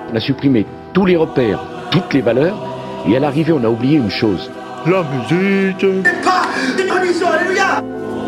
on a supprimé tous les repères, toutes les valeurs, et à l'arrivée, on a oublié une chose. La musique. Des traditions, alléluia.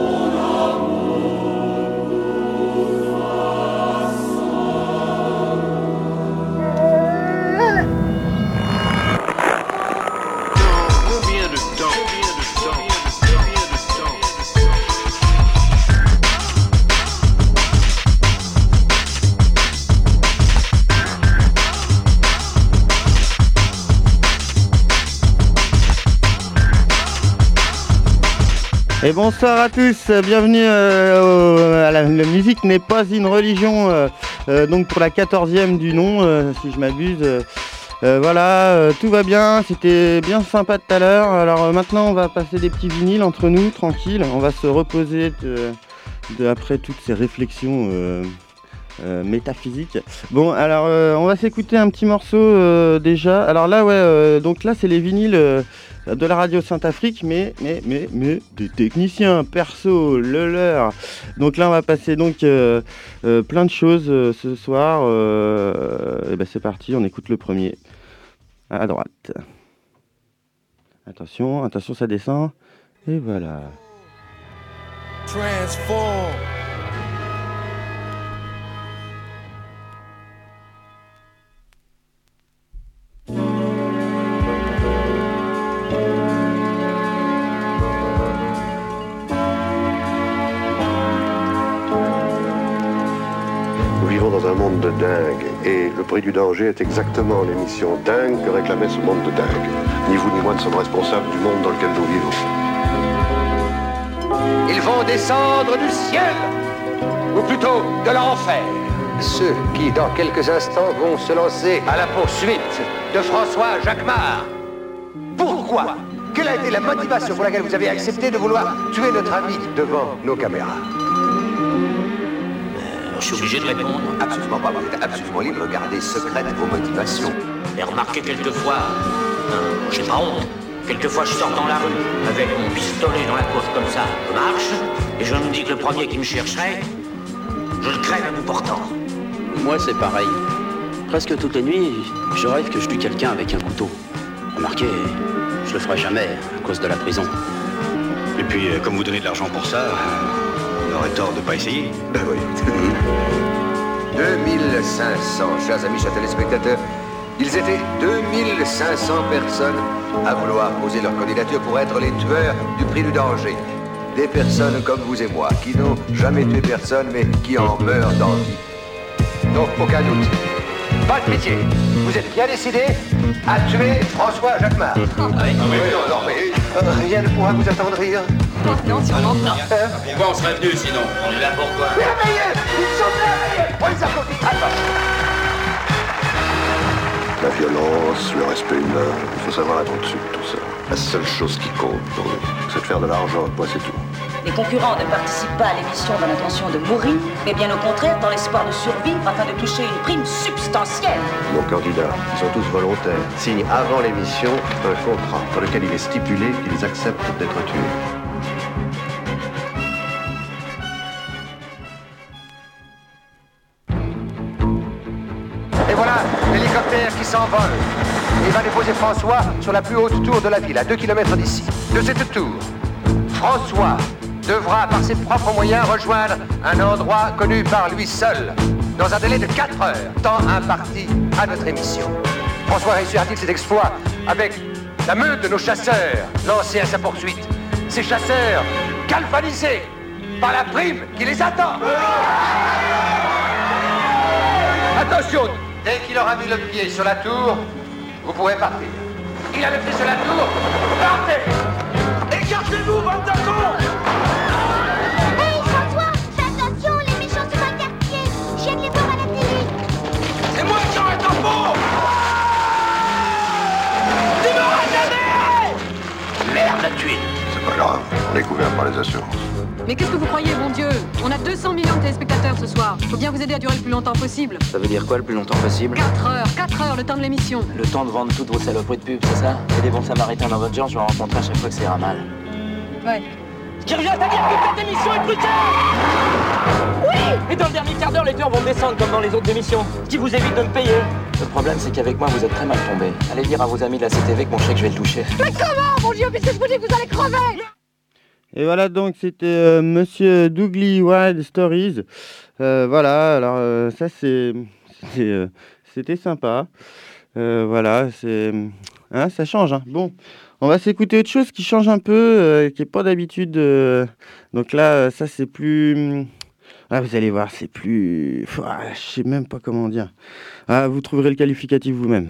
Et bonsoir à tous, bienvenue à la musique n'est pas une religion, donc pour la 14e du nom, si je m'abuse. Voilà, tout va bien, c'était bien sympa tout à l'heure. Alors maintenant on va passer des petits vinyles entre nous, tranquille. On va se reposer après toutes ces réflexions métaphysiques. Bon, alors on va s'écouter un petit morceau déjà. Alors là, ouais, donc là c'est les vinyles de la radio Saint-Afrique, mais des techniciens perso, le leur. Donc là on va passer donc plein de choses ce soir. Et ben c'est parti, on écoute le premier à droite. Attention, ça descend. Et voilà. Transform. Dans un monde de dingue, et le prix du danger est exactement l'émission dingue que réclamait ce monde de dingue. Ni vous ni moi ne sommes responsables du monde dans lequel nous vivons. Ils vont descendre du ciel, ou plutôt de l'enfer. Ceux qui, dans quelques instants, vont se lancer à la poursuite de François Jacquemart. Pourquoi ? Quelle a été la motivation pour laquelle vous avez accepté de vouloir tuer notre ami devant nos caméras ? Je suis obligé de répondre. Absolument pas, vous êtes absolument libre de garder secrètes vos motivations. Et remarquez quelquefois, j'ai pas honte, quelquefois je sors dans la rue avec mon pistolet dans la poche comme ça, je marche, et je me dis que le premier qui me chercherait, je le crève à bout portant. Moi c'est pareil. Presque toutes les nuits, je rêve que je tue quelqu'un avec un couteau. Remarquez, je le ferai jamais à cause de la prison. Et puis, comme vous donnez de l'argent pour ça, on aurait tort de pas essayer. Ben oui. 2500, chers amis, chers téléspectateurs, ils étaient 2500 personnes à vouloir poser leur candidature pour être les tueurs du prix du danger. Des personnes comme vous et moi, qui n'ont jamais tué personne, mais qui en meurent d'envie. Donc, aucun doute. Pas de pitié. Vous êtes bien décidés à tuer François Jacquemart. Ah oui, non, mais rien ne pourra vous attendrir. Non, sûrement pas. Pourquoi on serait venu sinon? On est là pour quoi? Merveilleux! Ils sont merveilleux! On les applaudit très fort. La violence, le respect humain, il faut savoir être au-dessus de tout ça. La seule chose qui compte pour nous, c'est de faire de l'argent, moi c'est tout. Les concurrents ne participent pas à l'émission dans l'intention de mourir, mais bien au contraire dans l'espoir de survivre afin de toucher une prime substantielle. Nos candidats, ils sont tous volontaires, signent avant l'émission un contrat dans lequel il est stipulé qu'ils acceptent d'être tués. Et voilà l'hélicoptère qui s'envole et va déposer François sur la plus haute tour de la ville, à 2 km d'ici. De cette tour, François devra, par ses propres moyens, rejoindre un endroit connu par lui seul, dans un délai de 4 heures, temps imparti à notre émission. François réussira-t-il ses exploits avec la meute de nos chasseurs lancés à sa poursuite? Ces chasseurs galvanisés par la prime qui les attend. Attention, dès qu'il aura mis le pied sur la tour, vous pourrez partir. Il a le pied sur la tour, partez! Écartez-vous, bande de cons! Hey François, fais attention, les méchants sont dans le quartier. Je viens de les voir à la télé. C'est moi qui aurai ton pot! Tu m'auras jamais! Merde, la tuile. C'est pas grave, on est couvert par les assurances. Mais qu'est-ce que vous croyez, bon Dieu? On a 200 millions de téléspectateurs ce soir. Faut bien vous aider à durer le plus longtemps possible. Ça veut dire quoi le plus longtemps possible? 4 heures, le temps de l'émission. Le temps de vendre toutes vos saloperies de pub, c'est ça? Et des bons samaritains dans votre genre, je vais en rencontrer à chaque fois que ça ira mal. Ouais. Ce qui revient à dire que cette émission est truquée. Oui. Et dans le dernier quart d'heure, les tours vont descendre comme dans les autres émissions, ce qui vous évite de me payer. Le problème, c'est qu'avec moi, vous êtes très mal tombés. Allez dire à vos amis de la CTV que mon chèque, je vais le toucher. Mais comment, mon Dieu, puisque je vous dis que vous allez crever. Et voilà, donc c'était Monsieur Dougly Wild Stories. Voilà, alors ça c'était sympa. Voilà, ça change. Hein. Bon, on va s'écouter autre chose qui change un peu, qui n'est pas d'habitude. Donc là, ça c'est plus... Ah, vous allez voir, c'est plus... je sais même pas comment dire. Ah, vous trouverez le qualificatif vous-même.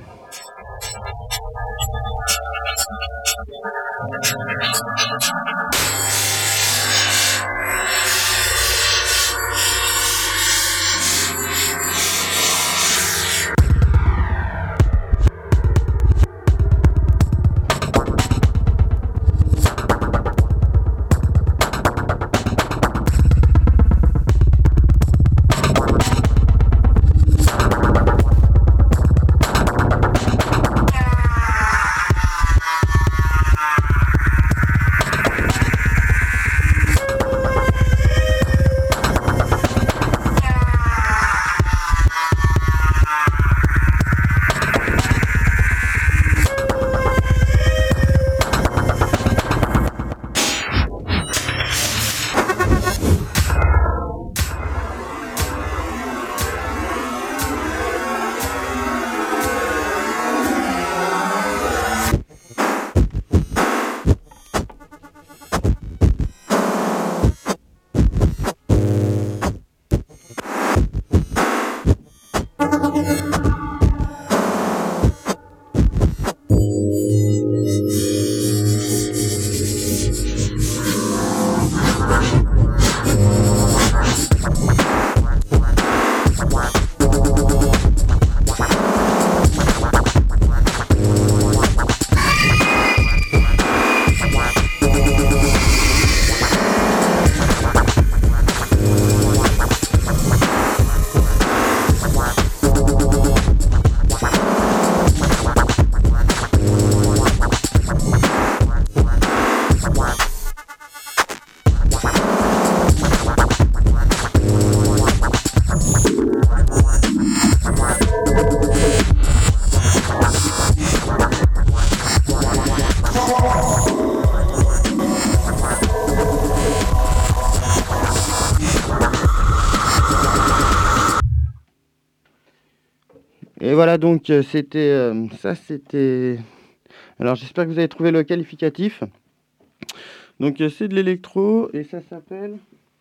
Et voilà, donc c'était ça, c'était... Alors j'espère que vous avez trouvé le qualificatif. Donc c'est de l'électro et ça s'appelle...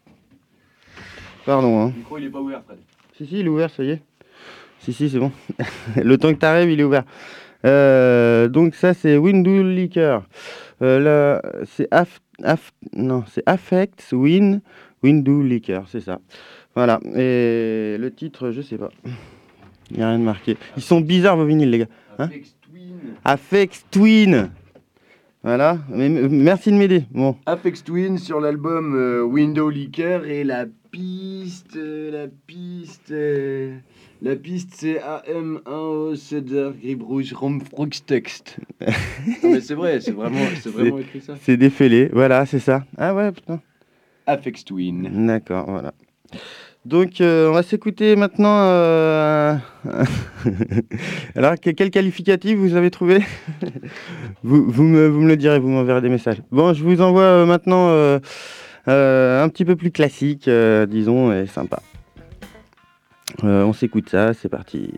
Pardon. Hein. Le micro il est pas ouvert, Fred. Si, il est ouvert, ça y est. Si, c'est bon. Le temps que t'arrives, il est ouvert. Donc ça c'est Window Liquor. Là c'est c'est Affects Window Liquor, c'est ça. Voilà. Et le titre, je sais pas. Il n'y a rien de marqué. Ils sont bizarres vos vinyles, les gars. Hein? Affects Twin. Voilà. Mais, merci de m'aider. Bon. Affects Twin sur l'album Window Liquor et la piste c'est AM1O Cedar Grip Rouge Romfrux Text. Non mais c'est vrai, c'est vraiment écrit ça. C'est défilé, voilà, c'est ça. Ah ouais, putain. Affects Twin. D'accord, voilà. Donc, on va s'écouter maintenant. Alors, quel qualificatif vous avez trouvé? vous me le direz, vous m'enverrez des messages. Bon, je vous envoie maintenant un petit peu plus classique, disons, et sympa. On s'écoute ça, c'est parti.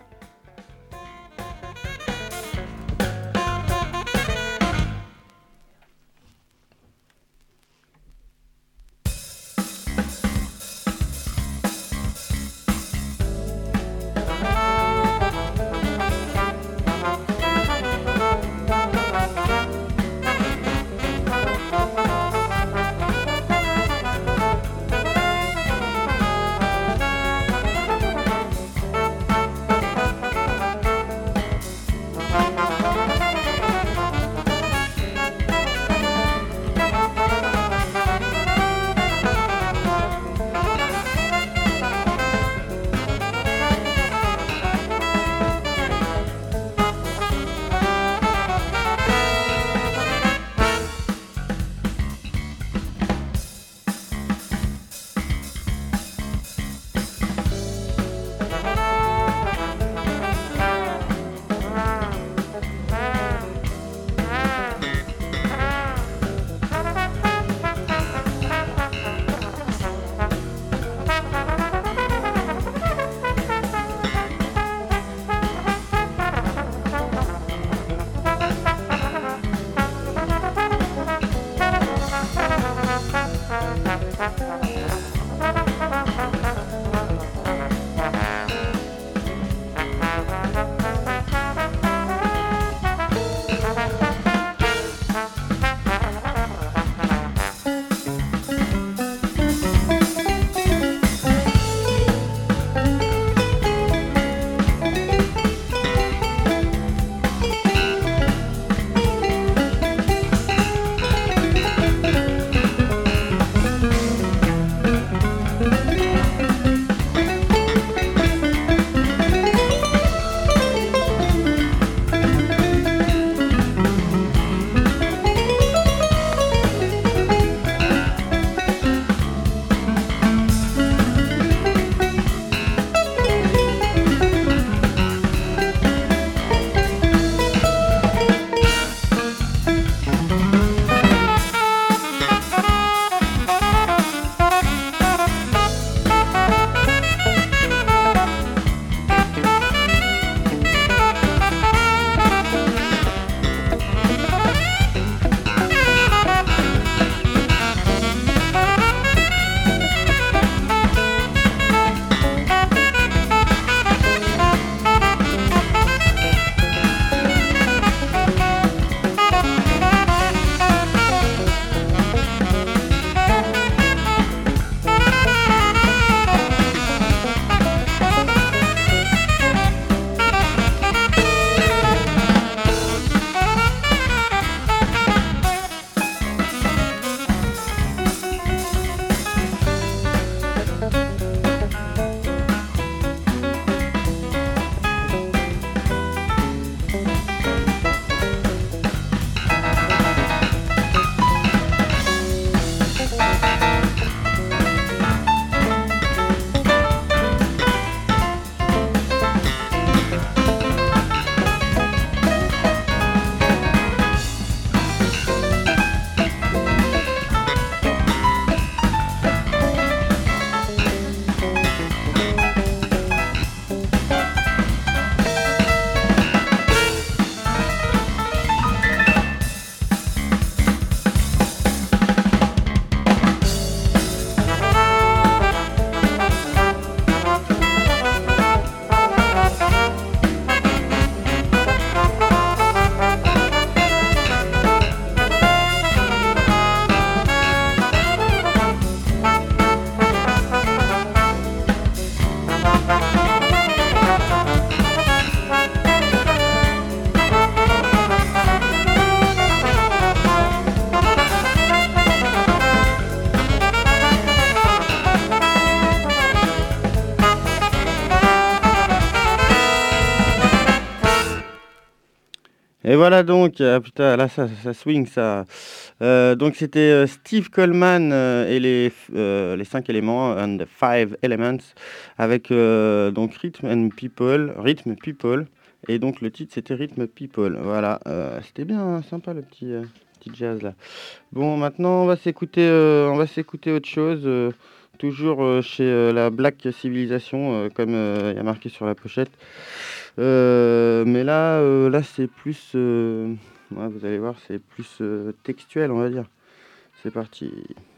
Et voilà donc, putain, là ça swing ça. Donc c'était Steve Coleman et les 5 éléments, and the 5 elements, avec donc Rhythm People, et donc le titre c'était Rhythm People. Voilà, c'était bien, hein, sympa le petit jazz là. Bon, maintenant on va s'écouter autre chose. Toujours chez la Black Civilization, comme il y a marqué sur la pochette. Mais là c'est plus, ouais, vous allez voir, c'est plus textuel, on va dire. C'est parti.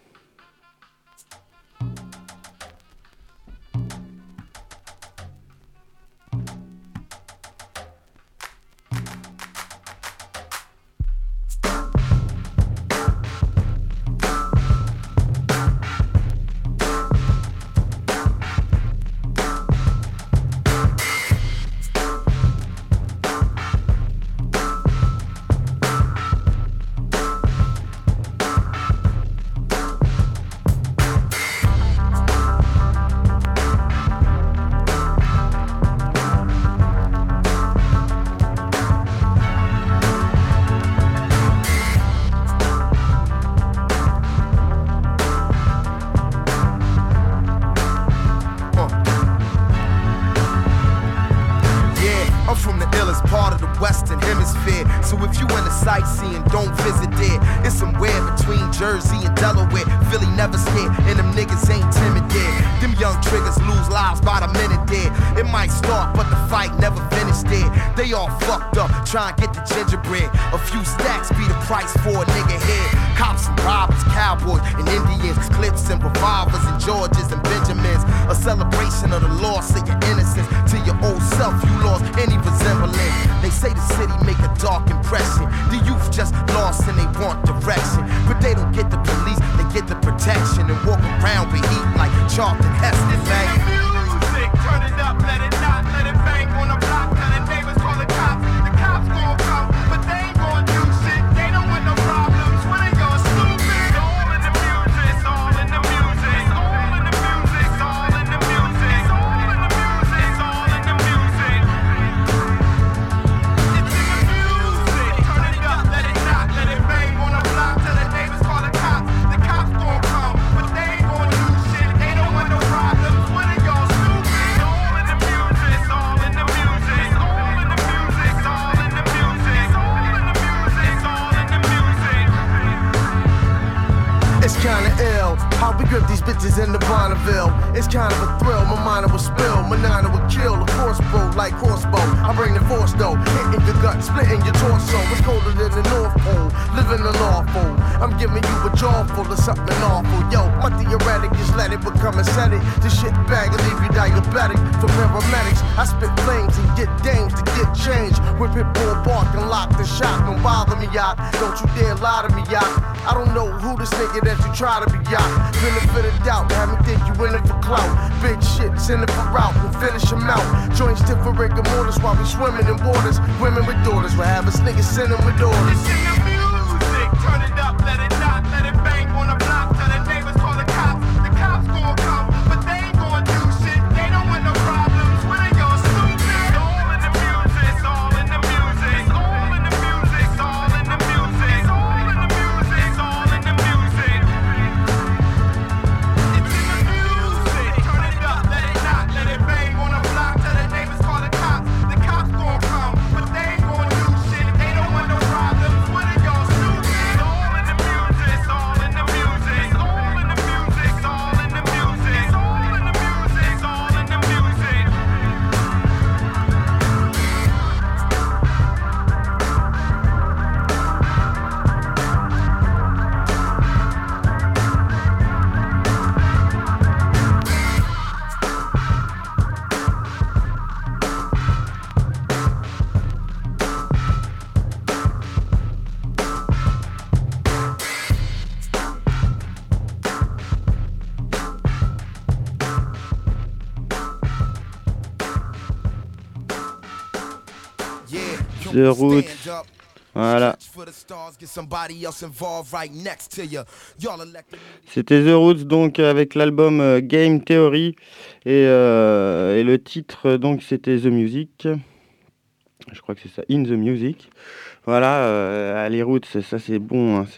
Try and get the gingerbread. A few stacks be the price for a nigga head. Cops and robbers, cowboys and Indians, clips and revolvers and Georges and Benjamins. A celebration of the loss of your innocence. To your old self, you lost any resemblance. They say the city make a dark impression. The youth just lost and they want direction. But they don't get the police, they get the protection. And walk around with heat like Charlton Heston, man. Music, turn it up, let it not, let it bang on the block. Tell the neighbors, call the cops. Gon' come, but they ain't gon' do shit. They don't want no problems when they go stupid. All in the music, all in the music, all in the music, all in the music, all in the music, all in the music. It's in the music. Turn it up, let it not, let it bang on the block. Tell the neighbors, call the cops. The cops gon' come, but they ain't gon' do shit. They don't want no problems when they go stupid. All in the music, all in the music, all in the music, all in the It's kinda ill how we grip these bitches in the Bonneville. It's kind of a thrill, my mind will spill, my nana will kill, a crossbow like crossbow. I bring the force though, hitting your gut, splitting your torso. It's colder than the North Pole, living an awful. I'm giving you a jaw full of something awful. Yo, my theoretic, just let it become aesthetic. This shit bag will leave you diabetic. For paramedics, I spit flames and get dames to get change. With pit bull bark and lock the shot. Don't bother me, yacht. Don't you dare lie to me, yacht. I don't know who this nigga that you try to be, yacht. Benefit of doubt, have me think you in it for clout. Big shit, send it for route, we'll finish him out. Joints stiff for rigor mortis while we swimming in waters. Women with daughters will have us niggas sending with daughters. It's in the music, turn it up, let it not, let it bang on the block. Tell the neighbors, call the cops. The cops gon' come, but they ain't gon' do shit. They don't want no problems when they go stupid. All in the music, all in the music, all in the music, all in the music, all in the music, all in the music. It's in the music, turn it up, let it not, let it bang on the block. Tell the neighbors, call the cops. The cops gon' come, but they ain't gon' do shit. They don't want no problems when they go stupid. All in the music, all in the music, all in the music, all in the music, all in the music, all in the music. The Roots. Voilà. C'était The Roots donc avec l'album Game Theory et le titre donc c'était The Music. Je crois que c'est ça, In the Music. Voilà, les Roots, ça c'est bon, hein,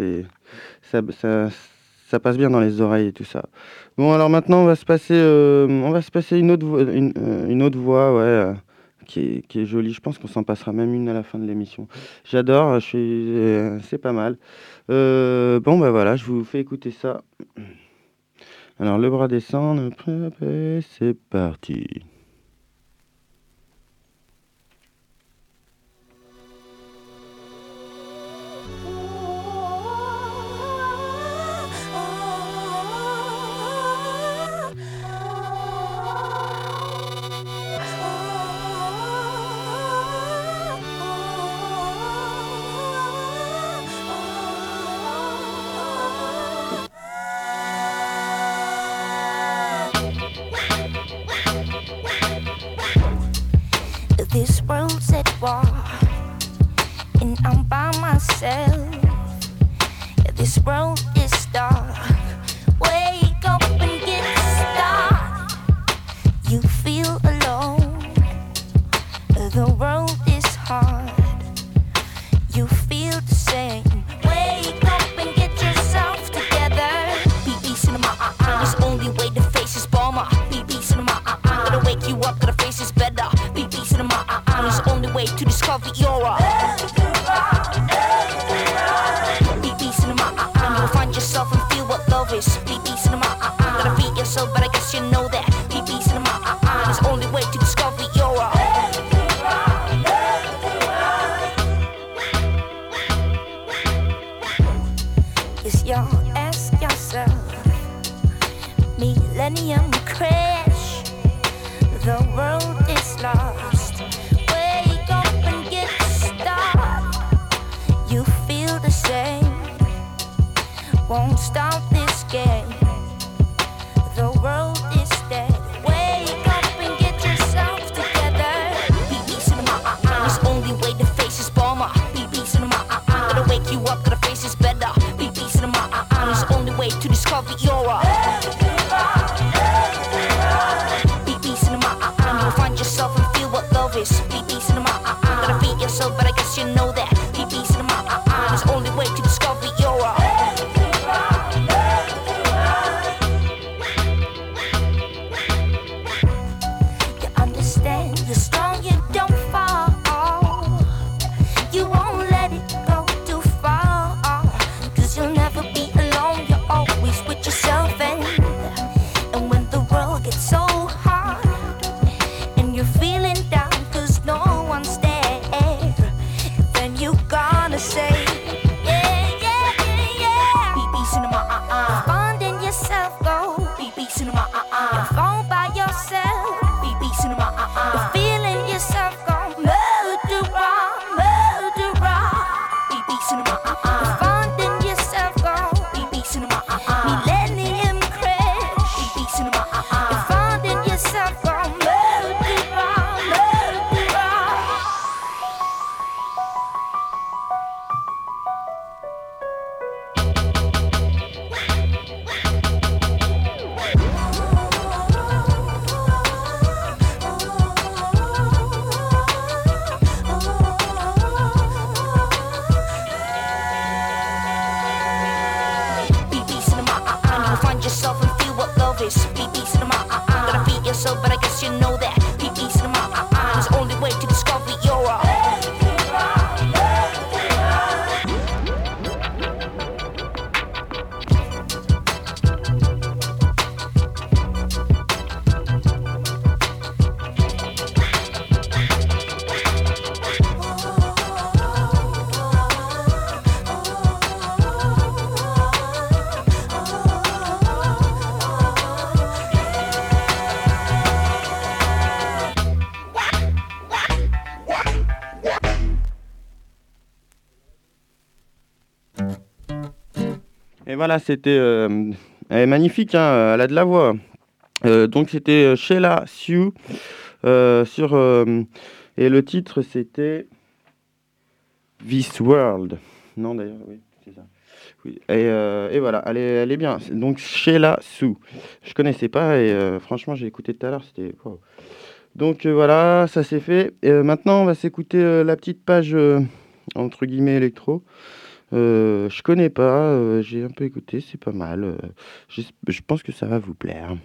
ça passe bien dans les oreilles et tout ça. Bon, alors maintenant on va se passer une autre voix, ouais, qui est jolie. Je pense qu'on s'en passera même une à la fin de l'émission. J'adore, c'est pas mal. Bon, bah voilà, je vous fais écouter ça. Alors le bras descend, c'est parti. This world's at war, and I'm by myself. This world is dark. Wake up and get started. You feel alone. The world is hard. You feel the same. Wake up and get yourself together. BB Cinema, there's only way to face this bomber. BB Cinema, gotta wake you up, gotta face this better. BB Cinema, there's only way to discover your BB Cinema, you'll find yourself and feel what love is. BB Cinema, gotta beat yourself, but I guess you know that. BB Cinema, there's only way to discover your Yes, y'all ask yourself. Millennium crash. The world is lost. Wake up and get started. You feel the same. Won't stop this game. The world is dead. Wake up and get yourself together. BB Cinema, there's only way to face this bomber. BB Cinema, gotta wake you up, gotta face this better. BB Cinema, there's only way to discover your BB Cinema, you'll find yourself and feel what love is. BB Cinema, gotta beat yourself, but I guess you know that. BB Cinema, there's only way to discover your You understand, you're strong, you don't fall. You won't let it go too far. 'Cause you'll never be alone, you're always with yourself. And when the world gets so hard and you're feeling down 'cause no one's there, then you gotta say, yeah, yeah, yeah, yeah. BB Cinema, finding yourself, go. BB Cinema, you fall by yourself. BB Cinema, you're feeling yourself, go. Murderer, murderer. BB Cinema, you're finding yourself, go. BB Cinema, millennium crash. BB Cinema, you're finding yourself, go. Murderer, murderer. BB Cinema, you'll find yourself and feel what love is. BB Cinema, gotta beat yourself, but I guess you know that. BB Cinema, there's only way to discover your Et voilà, c'était elle est magnifique, hein, elle a de la voix. Donc c'était Sheila Sue et le titre c'était This World. Non d'ailleurs, oui, c'est ça. Oui. Et voilà, elle est bien. Donc Sheila Sue. Je connaissais pas et franchement j'ai écouté tout à l'heure, c'était wow. Donc voilà, ça c'est fait. Maintenant, on va s'écouter la petite page entre guillemets électro. Je connais pas, j'ai un peu écouté, c'est pas mal. Je pense que ça va vous plaire.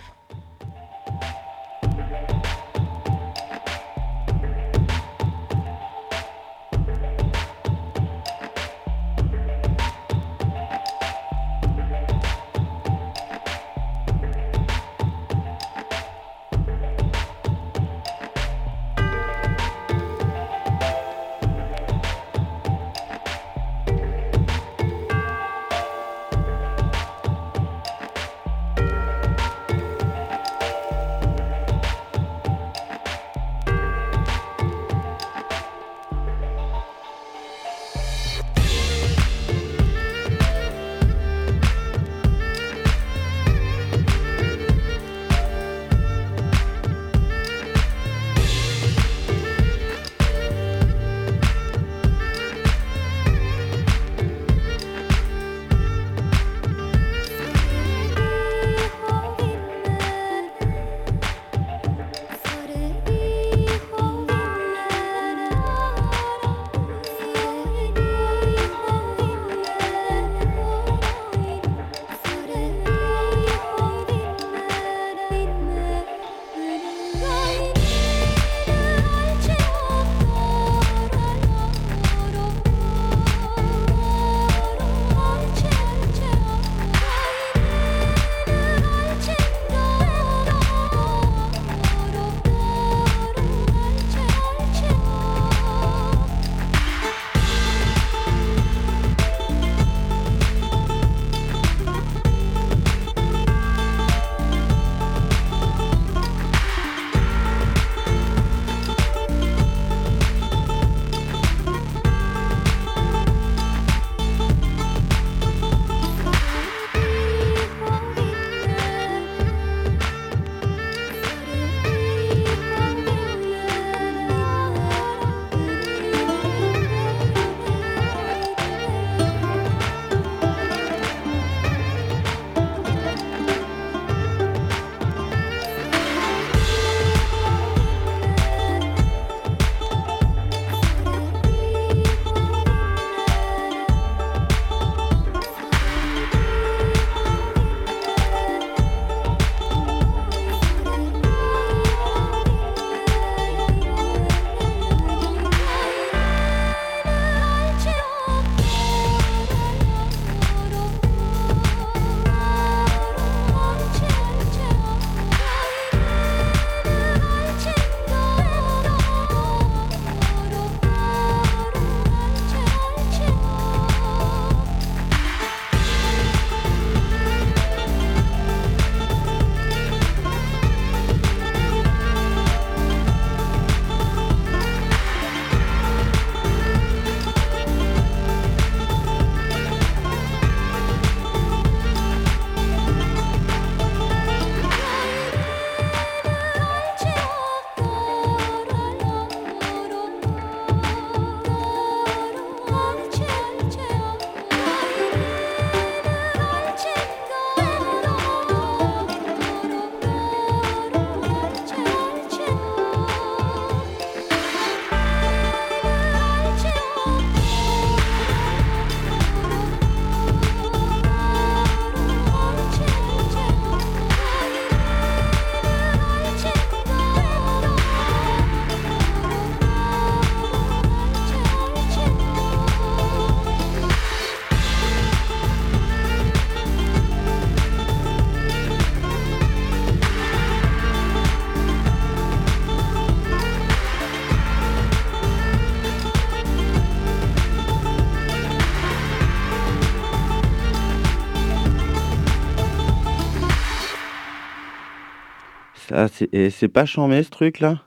Ça, c'est pas chambé ce truc-là.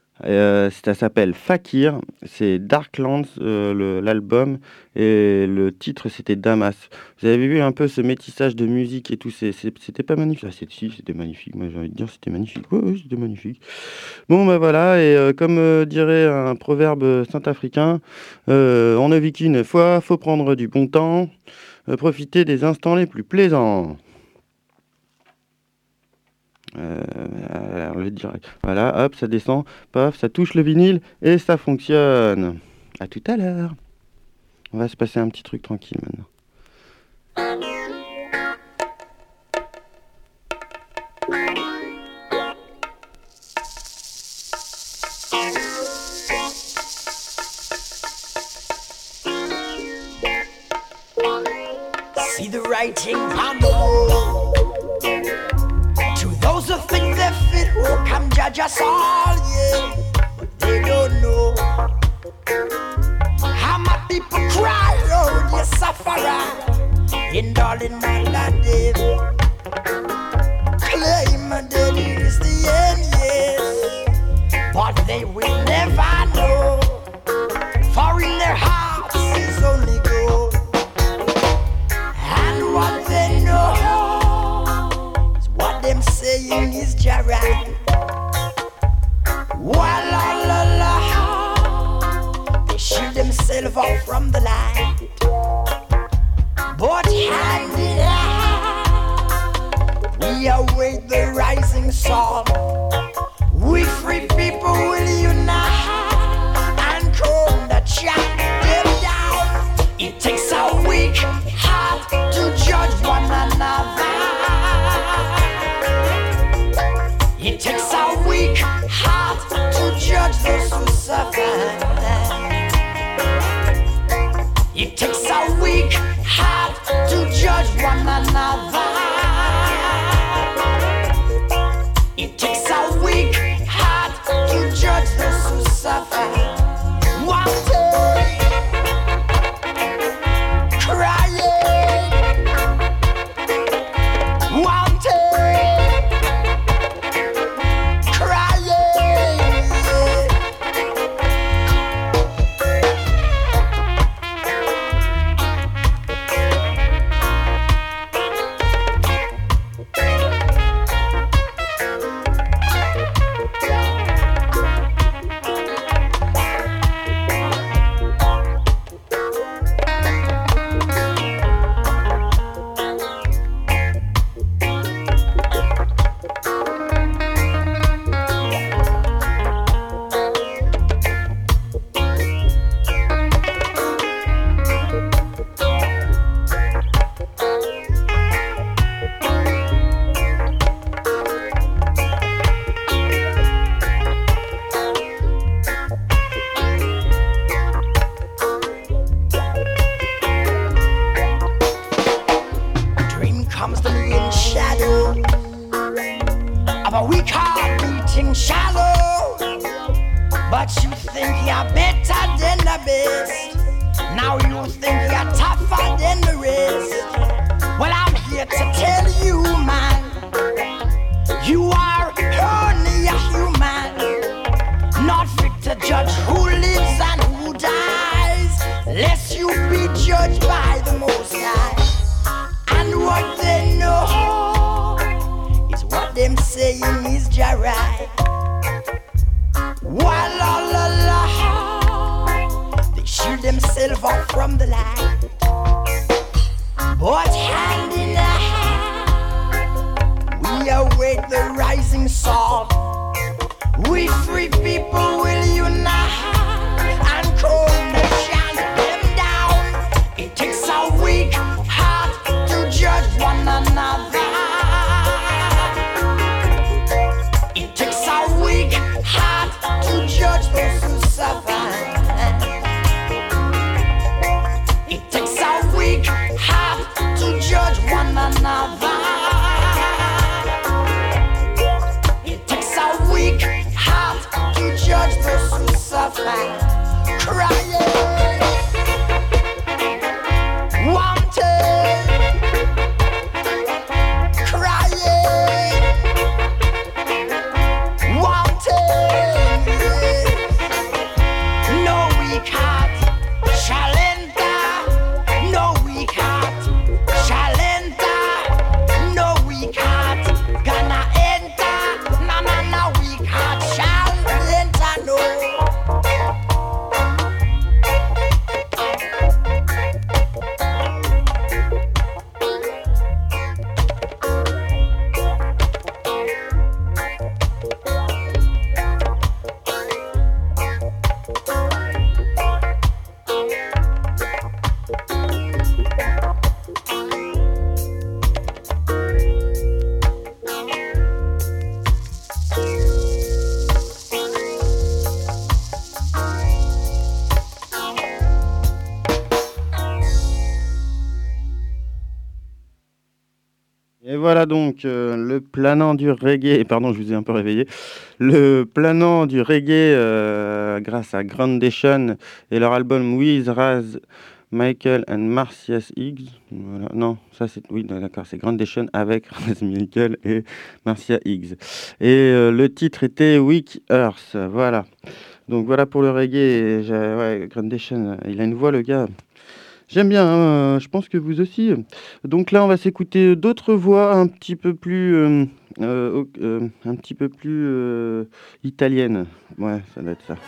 Ça s'appelle Fakir, c'est Darklands l'album, et le titre c'était Damas. Vous avez vu un peu ce métissage de musique et tout, c'était pas magnifique. Ah, si, c'était magnifique, moi j'ai envie de dire c'était magnifique. Ouais, c'était magnifique. Bon bah voilà, et comme dirait un proverbe saint-africain, on ne vit qu'une fois, faut prendre du bon temps, profiter des instants les plus plaisants. Enlever direct. Voilà, hop, ça descend, paf, ça touche le vinyle et ça fonctionne. À tout à l'heure. On va se passer un petit truc tranquille maintenant. See the writing on the wall. To those who think they fit, who come judge us all, yeah. But they don't know how my people cry, oh, the sufferer. And darling, all of them claim that it is the end, yes. But they will never know, for in their hearts is only gold. And what they know is what them saying is right. While all along they shield themselves off from the light. But hand in hand we await the rising sun. We free people will unite and calm the chant them down. It takes a weak heart to judge one another. It takes a weak heart to judge those who suffer. It takes a weak heart to judge one another. It takes a weak heart to judge those who suffer. One day, crying. One day, crying. Dream comes to me in shadow of a weak heart beating shallow. But you think you're better than the best. Now you think you're tougher than the rest. Well, I'm here to tell you, man, you are only a human, not fit to judge who lives and who dies, lest you be judged by the Most High. And what they know is what them saying is right. While all along they shield themselves off from the light. But hand in hand we await the rising sun. We free people will unite and calm the chant them down. It takes a weak heart to judge one another. It takes a weak heart to judge those who suffer. It takes a weak heart to judge one another. It takes a weak heart to judge those who suffer. Crying, wanted, crying, wanted. No weak heart shall enter. No weak heart shall enter. No weak heart gonna enter. No, no, no weak heart shall enter. No. voilà donc le planant du reggae, pardon, je vous ai un peu réveillé, le planant du reggae grâce à Grandation et leur album With Raz, Michael and Marcia Higgs. Voilà. Non, ça c'est, oui d'accord, c'est Grandation avec Raz, Michael et Marcia Higgs. Et le titre était Weak Earth, voilà. Donc voilà pour le reggae, ouais, Grandation, il a une voix le gars. J'aime bien, hein, je pense que vous aussi. Donc là, on va s'écouter d'autres voix un petit peu plus, italiennes. Ouais, ça doit être ça.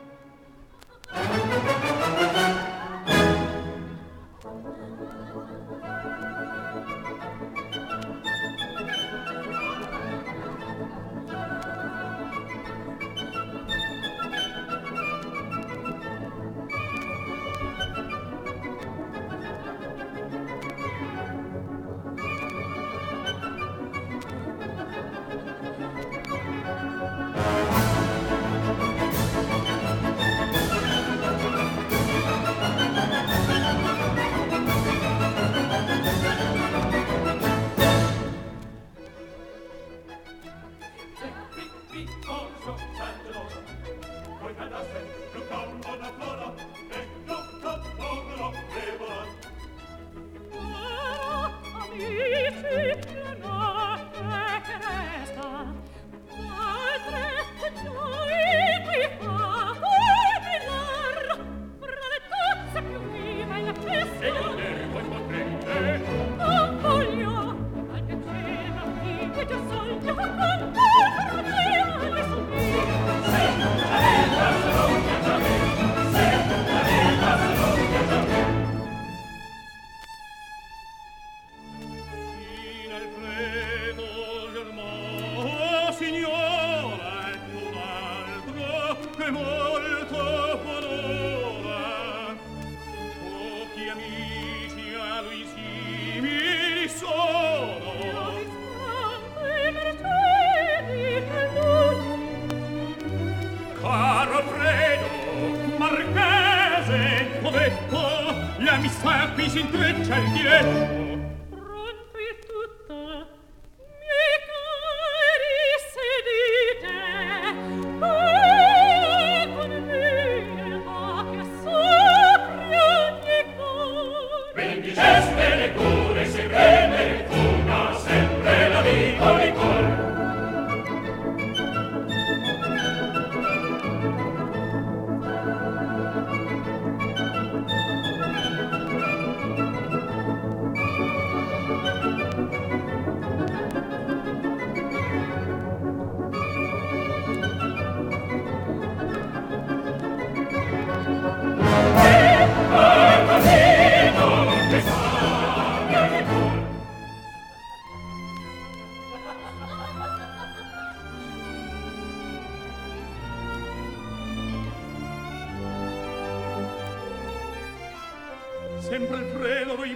Sempre Alfredo lui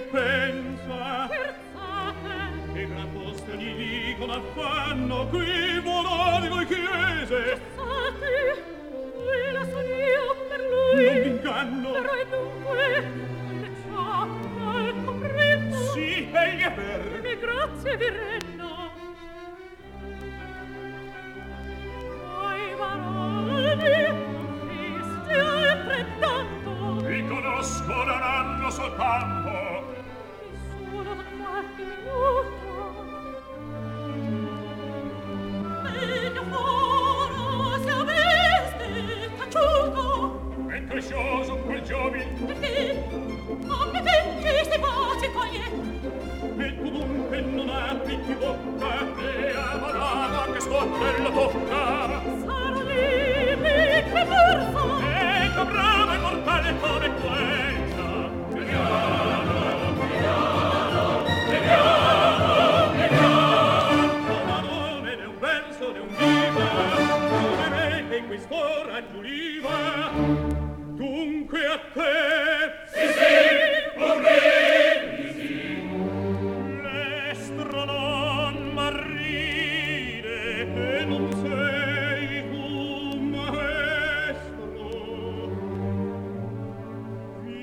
pensa scherzate e gran poste gli dicono affanno qui volare voi chiese scherzate lui la son io per lui non m'inganno però è dunque ne ciò mal comprendo sì egli è per mi grazie vi rendo poi Baraldi triste altrettanto vi conosco da un anno soltanto nessuno da qualche minuto meglio foro se aveste taciuto è increscioso quel giovin perché si pace coglie e tu dunque non apri più bocca e a Madama che scotta tocca sarà lì che forza ecco bravo e mortale come quella vediamo ma non è un verso né un viva come me che in quest'ora giuriva dunque a te sì sì un l'estro non m'arride e non sei tu maestro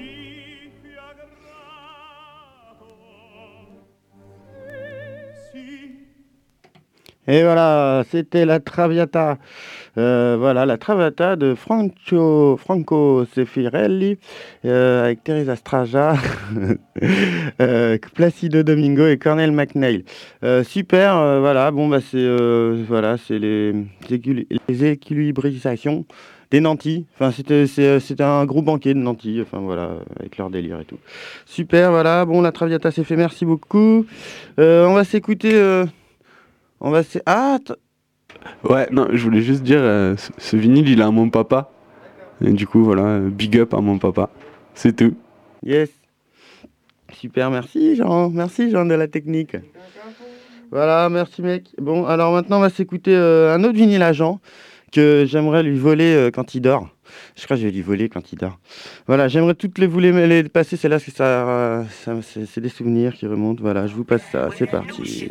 vi aggrado sì Et voilà, c'était la Traviata. Voilà, la Traviata de Franco Sefirelli avec Teresa Straja, Placido Domingo et Cornel McNeil. Super, voilà, bon, bah, c'est les équilibrisations des nantis. Enfin, c'était un gros banquet de nantis, enfin voilà, avec leur délire et tout. Super, voilà, bon, la Traviata c'est fait, merci beaucoup. On va s'écouter. Ouais, non, je voulais juste dire, ce vinyle, il a un mon papa. Et du coup, voilà, big up à mon papa. C'est tout. Yes. Super, merci Jean de la technique. Voilà, merci mec. Bon, alors maintenant, on va s'écouter un autre vinyle à Jean que j'aimerais lui voler quand il dort. Je crois que je vais lui voler quand il dort. Voilà, j'aimerais toutes les passer, celle-là, parce que c'est des souvenirs qui remontent. Voilà, je vous passe ça, c'est parti.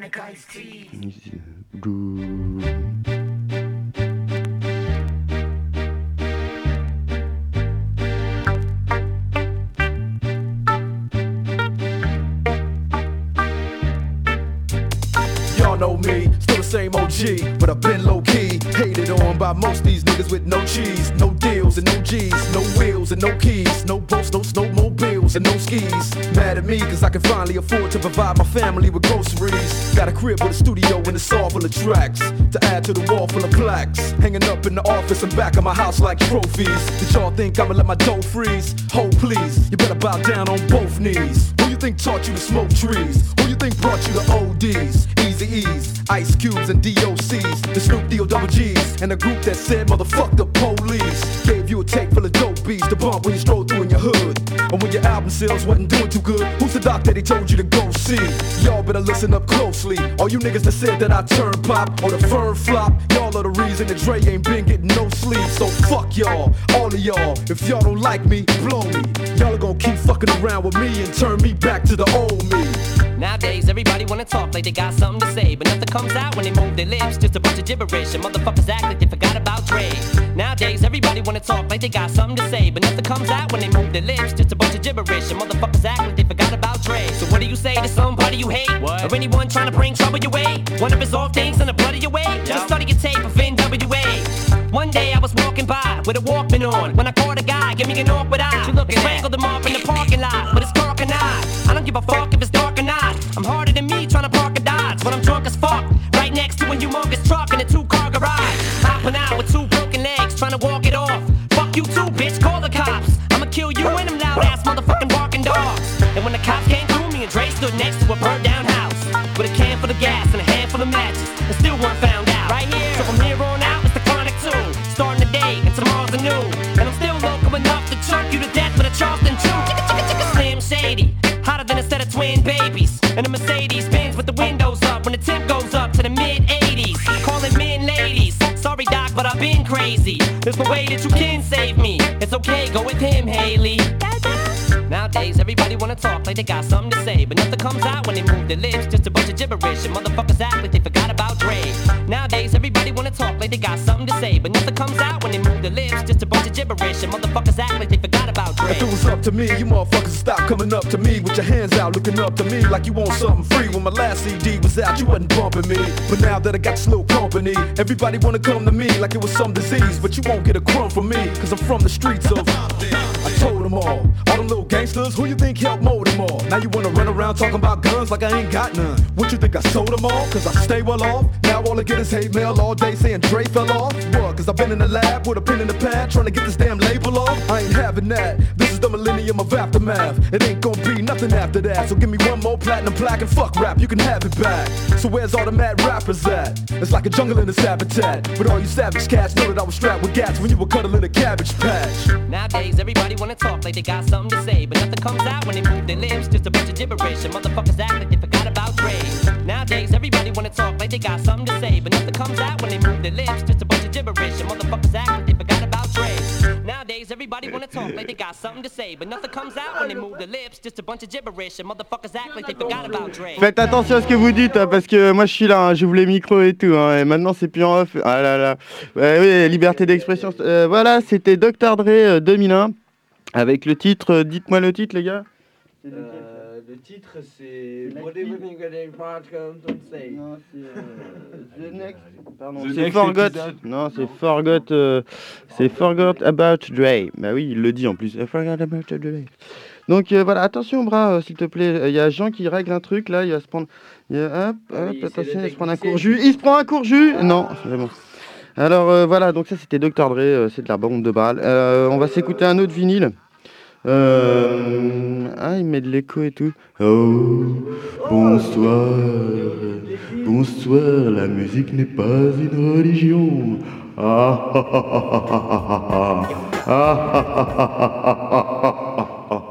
Y'all know me, still the same OG, but I've been low-key, hated on by most these niggas with no cheese, no deals and no G's, no wheels and no keys, no boats, no snowmobiles and no skis. Mad at me cause I can finally afford to provide my family with groceries. Got a crib with a studio and it's all full of tracks, to add to the wall full of plaques, hanging up in the office and back of my house like trophies. Did y'all think I'ma let my dough freeze? Hold please, you better bow down on both knees. Who you think taught you to smoke trees? Who you think brought you to ODs? Eazy-E's, Ice Cubes and DOC's, the Snoop D-O-double G's, and a group that said motherfuck the police. Gave you a tape full of dope beats to bump when you stroll through in your hood. And when your album sales wasn't doing too good, who's the doc that he told you to go see? Y'all better listen up closely. All you niggas that said that I turn pop or the firm flop, y'all are the reason that Dre ain't been getting no sleep. So fuck y'all, all of y'all. If y'all don't like me, blow me. Y'all are gonna keep fucking around with me and turn me back to the old me. Nowadays, everybody wanna talk like they got something to say, but nothing comes out when they move their lips. Just a bunch of gibberish, and motherfuckers act like they forgot about Dre. Nowadays, everybody wanna talk like they got something to say, but nothing comes out when they move their lips. Just a bunch of gibberish, and motherfuckers act like they forgot about Dre. So what do you say to somebody you hate? What? Or anyone trying to bring trouble your way? One of his off things in the blood of your way? Just study your tape of NWA. One day I was walking by with a Walkman on, when I caught a guy, give me an awkward eye. I strangled him off in the parking lot, but it's dark and I don't give a fuck if it's dark or not. I'm harder than me trying to park a Dodge, but I'm drunk as fuck. Right next to a humongous truck in a 2-car garage. Hopping out with 2 broken legs, trying to walk it off. Fuck you too, bitch, call the cops. I'ma kill you and them loud ass motherfucking barking dogs. And when the cops came through, me and Dre stood next to a burnt down house, with a can full of gas and a handful of matches, and still weren't found out. Right here, so from here on out, it's the Chronic 2. Starting the day and tomorrow's a new. And I'm still local enough to choke you to death with a Charleston chew. Slim Shady, hotter than a set of twin babies. And a Mercedes Benz with the windows up when the temp goes up to the mid-80s. Calling men ladies, sorry doc, but I've been crazy. There's no way that you can save me. It's okay, go with him, Haley. Nowadays, everybody wanna talk like they got something to say, but nothing comes out when they move their lips. Just a bunch of gibberish, and motherfuckers act like they forgot about Dre. Nowadays, everybody wanna talk like they got something to say, but nothing comes out when they move their lips. Just a bunch of gibberish, and motherfuckers act like they forgot about Dre. If it was up to me, you motherfuckers stop coming up to me with your hands out, looking up to me like you want something free. When my last CD was out, you wasn't bumping me, but now that I got this little company, everybody wanna come to me like it was some disease, but you won't get a crumb from me, cause I'm from the streets of I told them all them little gangsters, who you think helped mold them all? Now you wanna run around talking about guns like I ain't got none. What you think I sold them all? Cause I stay well off. Now all I get is hate mail all day saying Dre fell off. What? Cause I've been in the lab with a pen in the pad trying to get this damn label off. I ain't having that. This is the millennium of aftermath. It ain't gonna be nothing after that. So give me one more platinum plaque and fuck rap, you can have it back. So where's all the mad rappers at? It's like a jungle in this habitat. But all you savage cats know that I was strapped with gats when you were cuddling a cabbage patch. Nowadays, everybody wanna talk like they got something to say, but nothing comes out when they move their lips. Just a bunch of gibberish, and motherfuckers act like they forgot about Dre. Nowadays, everybody wanna talk like they got something to say, but nothing comes out when they move their lips. Just a bunch of gibberish, and motherfuckers act like they forgot about Dre. Nowadays, everybody wanna talk like they got something to say, but nothing comes out when they move their lips. Just a bunch of gibberish, and motherfuckers act like they forgot about Dre. Faites attention à ce que vous dites, hein, parce que moi je suis là, hein, j'ouvre les micros et tout, hein, et maintenant c'est plus en off. Ah là là. Oui, liberté d'expression. Voilà, c'était Dr. Dre 2001 avec le titre. Dites-moi le titre, les gars. C'est lequel, ça Le titre c'est C'est Body Whipping Getting Part Come Say. Non, c'est The Next. Pardon, The c'est Next Forgot. Episode. Non, c'est Forgot About Dre. Bah oui, il le dit en plus. Forgot About Dre. Donc voilà, attention Bras, s'il te plaît. Il y a Jean qui règle un truc là, il va se prendre. Hop, attention, il va se prendre un court jus. Il se prend un court jus. Non, c'est bon. Alors voilà, donc ça c'était Dr. Dre, c'est de la bombe de balle. On va s'écouter un autre vinyle. Il met de l'écho et tout. Oh, bonsoir, bonsoir, la musique n'est pas une religion. Ah, ah, ah, ah, ah, ah, ah, ah.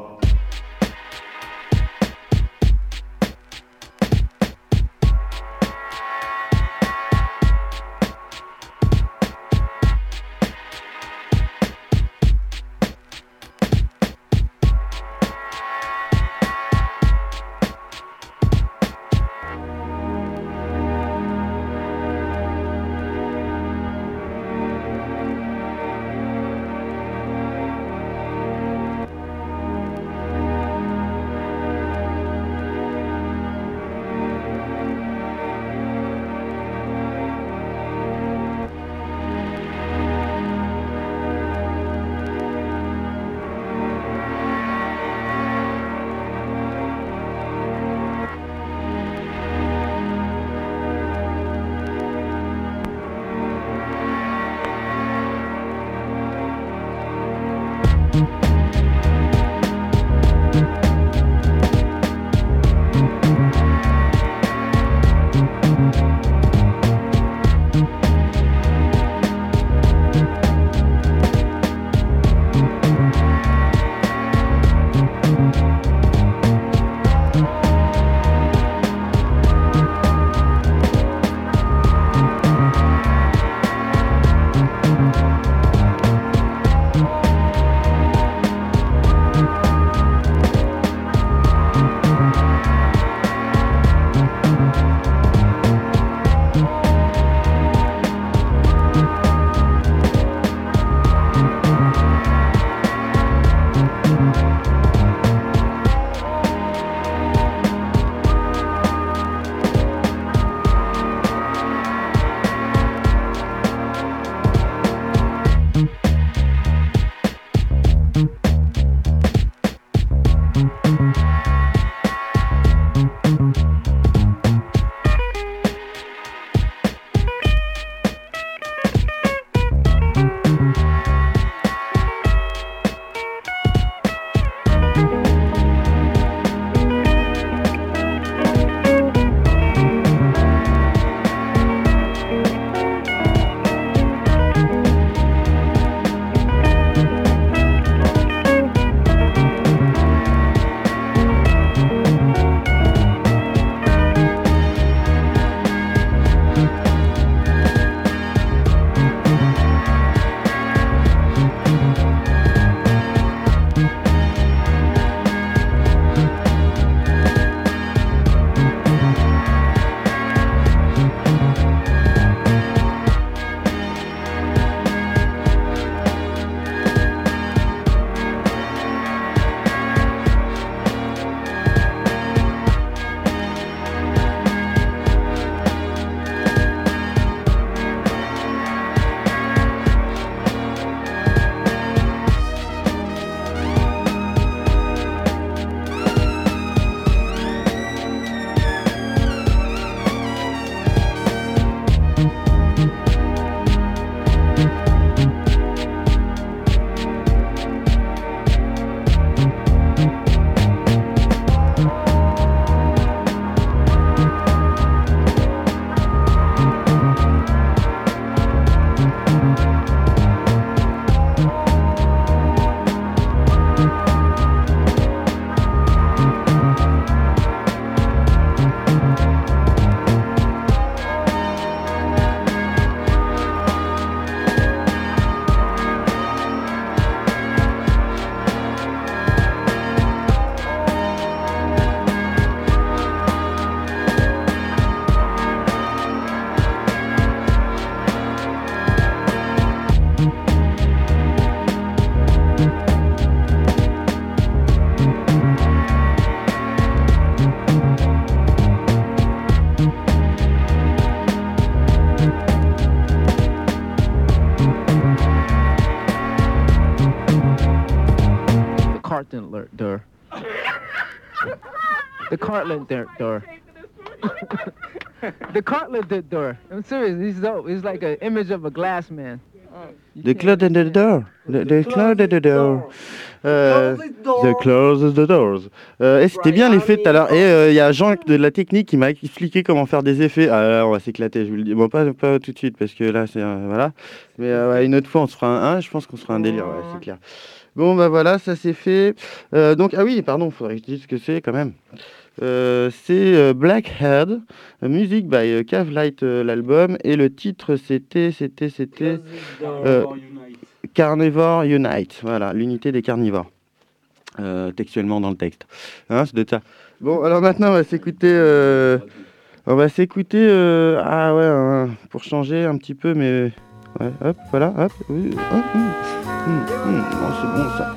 Cartland door. The Cartland door. The Cartland door. I'm serious. He's dope. He's like an image of a glass man. The close the door. The close the door. The close the doors. Et c'était bien l'effet tout à l'heure. Et il y a Jean de la technique qui m'a expliqué comment faire des effets. Ah là, on va s'éclater, je vous le dis. Bon, pas tout de suite parce que là, c'est voilà. Mais ouais, une autre fois, on se fera un. Je pense qu'on se fera un délire, ouais, c'est clair. Bon, bah voilà, ça c'est fait. Donc, ah oui, pardon, faudrait que je dise ce que c'est quand même. C'est Blackhead, Music by Cave Light, l'album, et le titre c'était Carnivore Unite, voilà, l'unité des carnivores, textuellement dans le texte. Hein, c'est de ça. Bon, alors maintenant on va s'écouter, ah ouais, pour changer un petit peu, mais ouais, hop, voilà, hop, oui, c'est bon ça.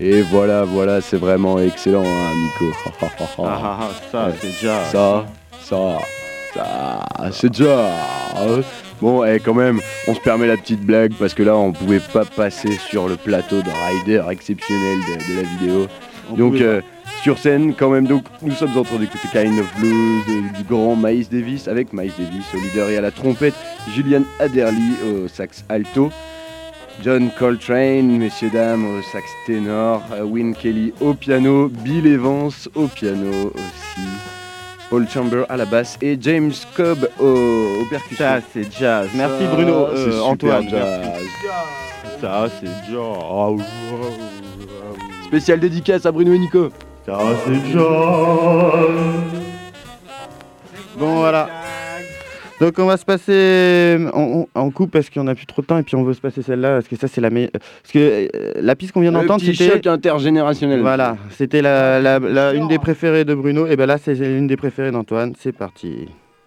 Et voilà, c'est vraiment excellent, hein, Nico. Ça, c'est déjà. Ça, c'est déjà. Bon, quand même, on se permet la petite blague parce que là, on pouvait pas passer sur le plateau de Rider exceptionnel de la vidéo. Donc, sur scène, quand même, donc, nous sommes en train d'écouter Kind of Blues du grand Miles Davis, avec Miles Davis au leader et à la trompette, Julian Adderley au sax alto, John Coltrane, messieurs dames, au sax ténor, Win Kelly au piano, Bill Evans au piano aussi, Paul Chamber à la basse et James Cobb au percussion. Ça, c'est jazz. Merci Bruno. C'est Antoine. jazz. Ça, c'est jazz. Spécial dédicace à Bruno et Nico. Ça, c'est jazz. Bon, voilà. Donc on va se passer en coupe parce qu'on n'a plus trop de temps et puis on veut se passer celle-là parce que ça c'est la meilleure. Parce que la piste qu'on vient d'entendre c'était choc intergénérationnel. Voilà, c'était une des préférées de Bruno et ben là c'est une des préférées d'Antoine. C'est parti.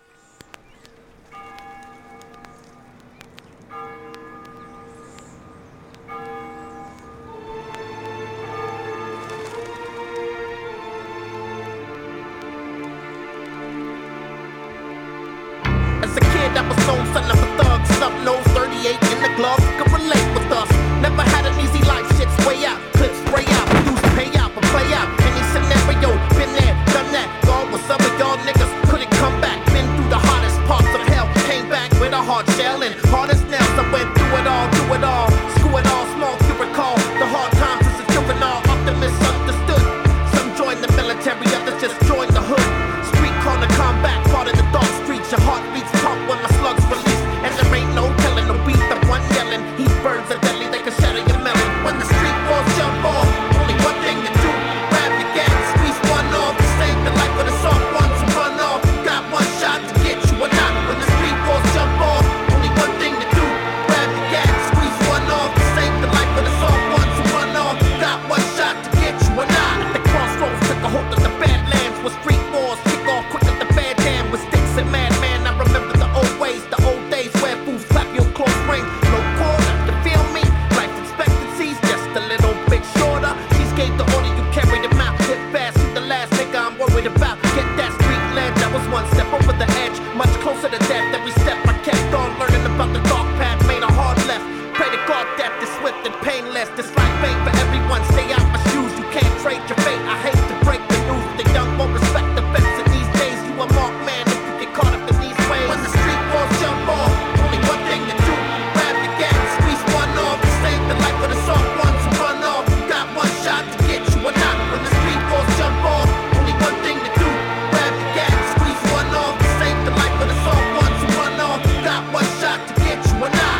That was known son of a thug, snub nose, 38 in the glove, could relate with us. Never had an easy life, shit's way out, clips spray out, dues pay out, but play out. Any scenario, been there, done that. God, with some of y'all niggas couldn't come back. Been through the hottest parts of hell, came back with a hard shell and hard as nails. I went through it all, screw it all, small to recall. The hard times as a juvenile, often misunderstood. Some joined the military, others just joined the hood. Street corner combat, part of the dark streets, your heart beats pump when my slugs release. And there ain't no telling the beat of one yelling. Heat burns are deadly, they can shatter your melon. When the street walls jump off, only one thing to do, grab your gas, squeeze one off. Save the life of the soft ones who run off. Got one shot to get you or not. When the street walls jump off, only one thing to do, grab your gas, squeeze one off. Save the life of the soft ones who run off. Got one shot to get you or not. At the crossroads, took a hold of the badlands where street wars kick off quick as the bad hand with sticks and madman. I remember the old ways, the old days where fools slap you in close range. No quarter, you feel me? Life expectancy's just a little bit shorter. She's gave the order, you carry them out. Hit fast, shoot the last nigga I'm worried about. Get that street ledge, I was one step over the edge. Much closer to death, every step I kept on learning about the dark path, made a hard left. Pray to God death is swift and painless. This life ain't for everyone, stay out my shoes. You can't trade your fate, I hate to break the news. The young won't respect the vets in these days. You a marked man if you get caught up in these ways. When the street walls jump off, only one thing to do, grab your gas, squeeze one off. Save the life of the soft ones who run off. Got one shot to get you or not. When the street walls jump off, only one thing to do, grab your gas, squeeze one off. Save the life of the soft ones who run off. Got one shot to get you or not.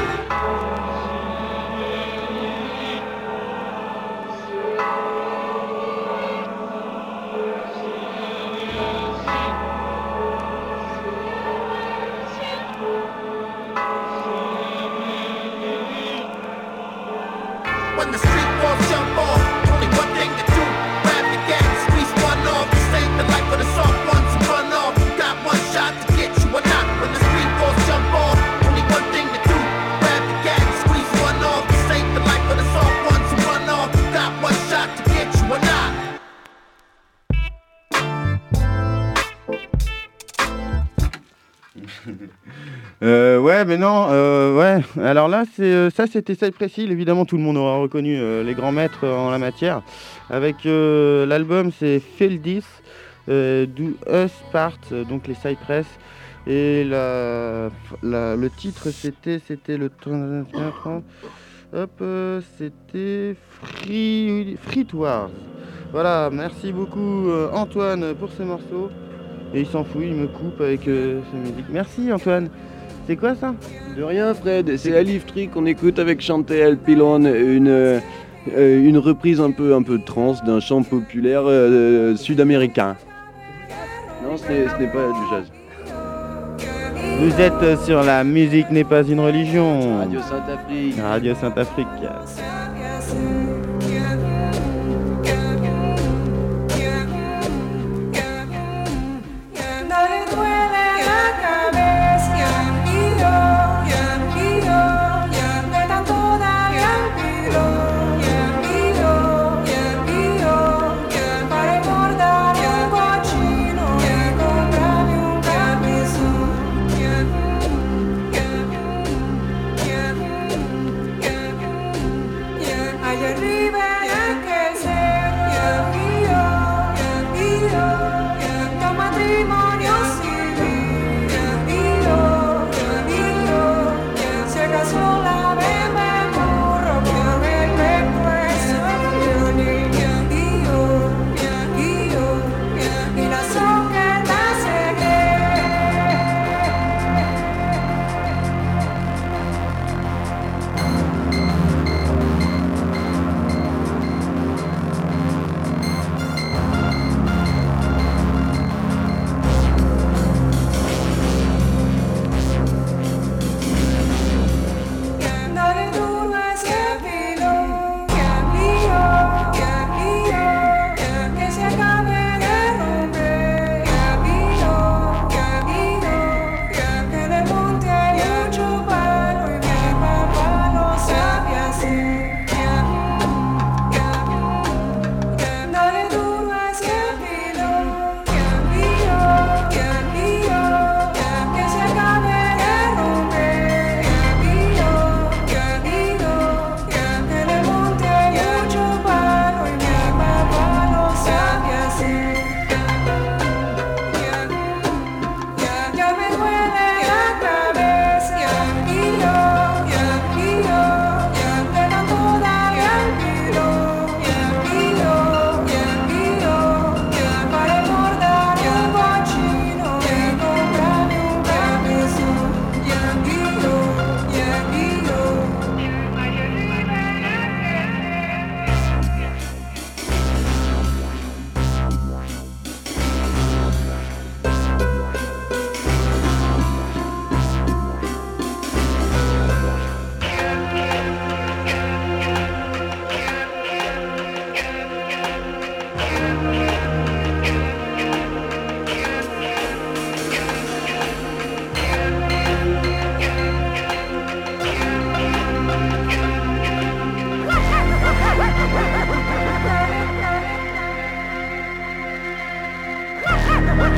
When the street walls jump off, only one thing to do, grab your gas, squeeze one off. Save the life of the soft ones who run off. Got one shot to get you or not. When the street walls jump off, only one thing to do, grab your gas, squeeze one off. Save the life of the soft ones who run off. Got one shot to get you or not. Ouais, mais non, ouais. Alors là, ça c'était Cypress Hill. Évidemment, tout le monde aura reconnu les grands maîtres en la matière. Avec l'album, c'est Feel This, Do Us Part, donc les Cypress. Et le titre, c'était le... Hop, c'était Free Wars. Voilà, merci beaucoup Antoine pour ce morceau. Et il s'en fout, il me coupe avec sa musique. Merci Antoine. C'est quoi ça? De rien Fred, c'est Alif Tree qu'on écoute avec Chantal Pilon, une reprise un peu trance d'un chant populaire sud-américain. Non, ce n'est pas du jazz. Vous êtes sur La musique n'est pas une religion. Radio Saint-Afrique. Radio Saint-Afrique.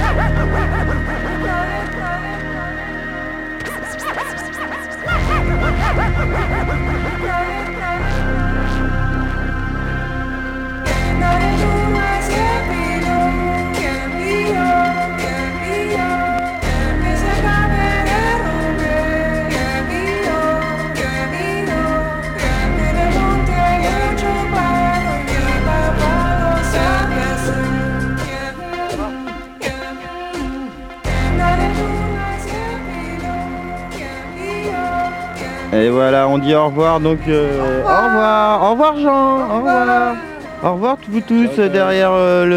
Et voilà, on dit au revoir, donc au revoir Jean, au revoir. Au revoir vous tous derrière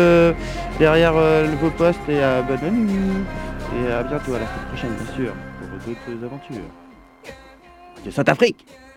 vos postes et bonne nuit. Et à bientôt, à la semaine prochaine bien sûr, pour d'autres aventures. De Sainte-Afrique.